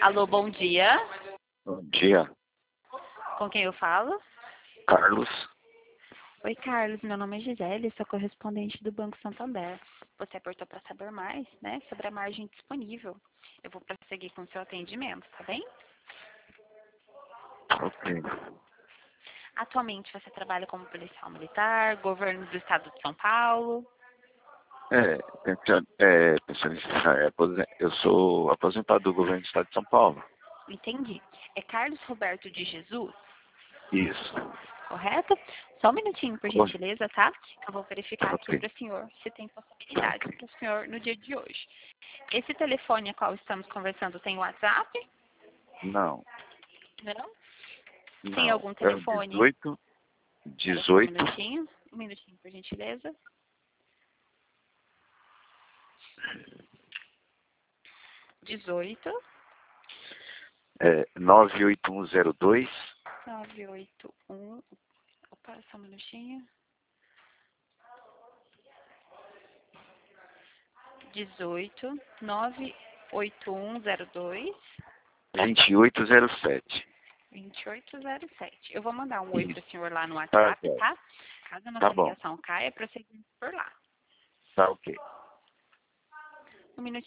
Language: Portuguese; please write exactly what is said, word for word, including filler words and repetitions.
Alô, bom dia. Bom dia, Com quem eu falo? Carlos. Oi, Carlos. Meu nome é Gisele, sou correspondente do Banco Santander. Você apertou para saber mais, né, sobre a margem disponível. Eu vou prosseguir com o seu atendimento, tá bem? Ok. Atualmente você trabalha como policial militar, governo do estado de São Paulo. É, pensa- é, pensionista, é, aposen- eu sou aposentado do governo do estado de São Paulo. Entendi. É Carlos Roberto de Jesus, Isso. correto? Só um minutinho, por Oi. gentileza, tá? Eu vou verificar aqui Ok. para o senhor se tem Tá possibilidade ok. para o senhor no dia de hoje. Esse telefone a qual estamos conversando tem WhatsApp? Não, Não? Tem não. algum É o telefone? dezoito, Espera só um dezoito, minutinho. Um minutinho, por gentileza. Dezoito, é, nove oito um zero dois, nove oito um. Opa, só um minutinho. Dezoito, nove oito um zero dois, vinte e oito zero sete. vinte e oito zero sete. Eu vou mandar um oi para o Isso. senhor lá no Tá, WhatsApp, certo. tá? Caso a Tá nossa bom. ligação caia, prosseguimos por lá. Tá ok. Um minutinho.